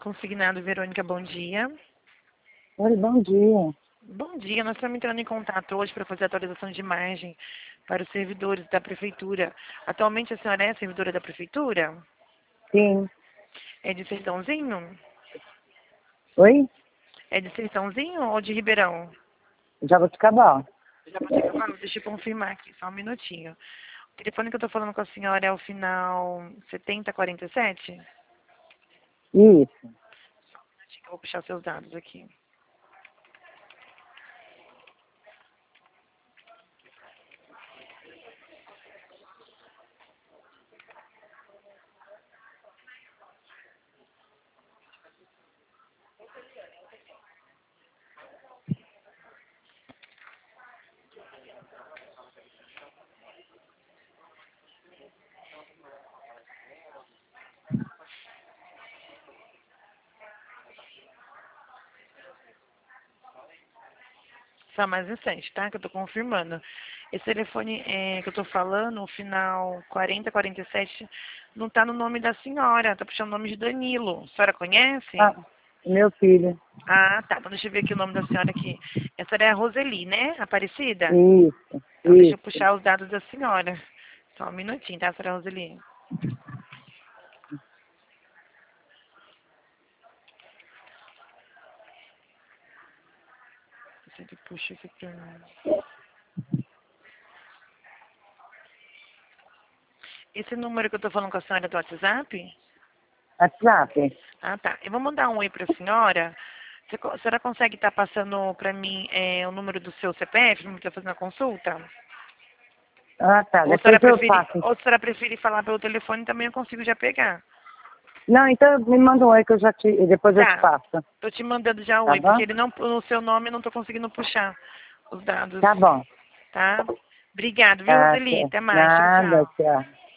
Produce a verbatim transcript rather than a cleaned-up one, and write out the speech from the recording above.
Consignado Verônica, bom dia. Oi, bom dia. Bom dia, nós estamos entrando em contato hoje para fazer a atualização de imagem para os servidores da Prefeitura. Atualmente a senhora é servidora da Prefeitura? Sim. É de Sertãozinho? Oi? É de Sertãozinho ou de Ribeirão? Jaboticabal. Jaboticabal? Deixa eu confirmar aqui, só um minutinho. O telefone que eu estou falando com a senhora é o final setenta quarenta e sete? Isso. Só um minutinho que eu vou puxar seus dados aqui. Só mais um instante, tá? Que eu tô confirmando. Esse telefone é, que eu tô falando, o final quarenta quarenta e sete, não tá no nome da senhora, tá puxando o nome de Danilo. A senhora conhece? Ah, meu filho. Ah, tá. Então deixa eu ver aqui o nome da senhora aqui. Essa é a Roseli, né? Aparecida? Isso, Então deixa eu isso. puxar os dados da senhora. Só um minutinho, tá, senhora Roseli? Você que puxa aqui pra mim. Esse número que eu tô falando com a senhora é do WhatsApp? WhatsApp. Ah, tá. Eu vou mandar um oi para a senhora. Você, co- a senhora consegue estar passando para mim é, o número do seu C P F, para estar fazendo a consulta? Ah, tá. Ou a senhora Depois eu prefere, passo. ou a senhora prefere falar pelo telefone, também eu consigo já pegar. Não, então me manda um oi que eu já te... Depois eu te Tá. passo. Tô te mandando já o Tá oi, porque bom? ele não, no seu nome eu não tô conseguindo puxar os dados, Tá bom. tá? Obrigado, viu, Tá, Roseli? tchau. Até mais. Tchau, Nada, tchau. tchau.